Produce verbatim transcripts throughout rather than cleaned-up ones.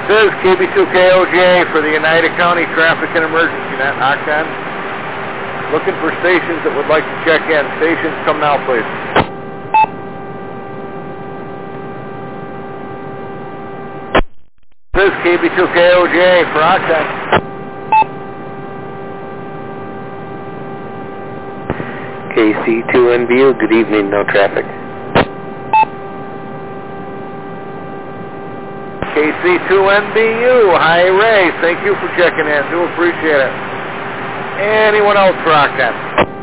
This is K B two K O J for the United County Traffic and Emergency Net. Octon. Looking for stations that would like to check in. Stations, come now, please. This is K B two K O J for Octon. K C two N B U, good evening, no traffic. K C two N B U, hi Ray, thank you for checking in, do appreciate it. Anyone else for Octon?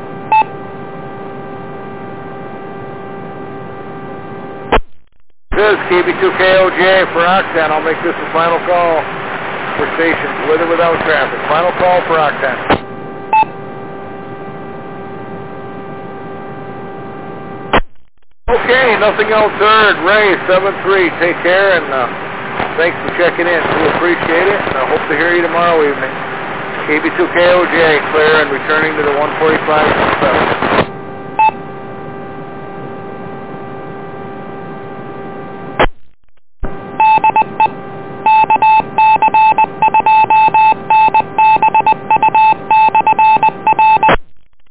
This is K B two K O J for Octon, I'll make this the final call for stations with or without traffic. Final call for Octon. Okay, nothing else heard. Ray, seven three, take care, and uh, thanks for checking in. We appreciate it, and I hope to hear you tomorrow evening. K B two K O J, clear and returning to the one forty-five seven.